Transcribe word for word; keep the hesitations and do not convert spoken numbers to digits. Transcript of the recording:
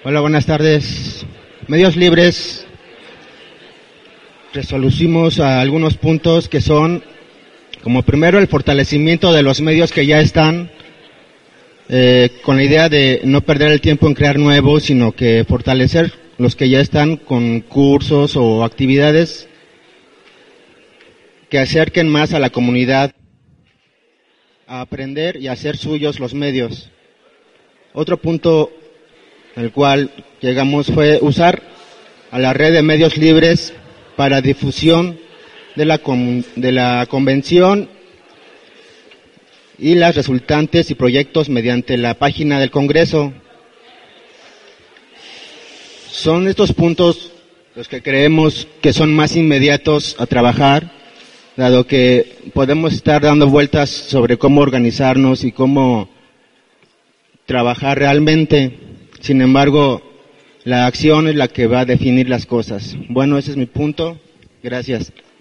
Hola, buenas tardes. Medios libres. Resolucimos a algunos puntos que son, como primero, el fortalecimiento de los medios que ya están, eh, con la idea de no perder el tiempo en crear nuevos, sino que fortalecer los que ya están con cursos o actividades que acerquen más a la comunidad a aprender y a hacer suyos los medios. Otro punto al cual llegamos fue usar a la red de medios libres para difusión de la, de la convención y las resultantes y proyectos mediante la página del Congreso. Son estos puntos los que creemos que son más inmediatos a trabajar, dado que podemos estar dando vueltas sobre cómo organizarnos y cómo trabajar realmente. Sin embargo, la acción es la que va a definir las cosas. Bueno, ese es mi punto. Gracias.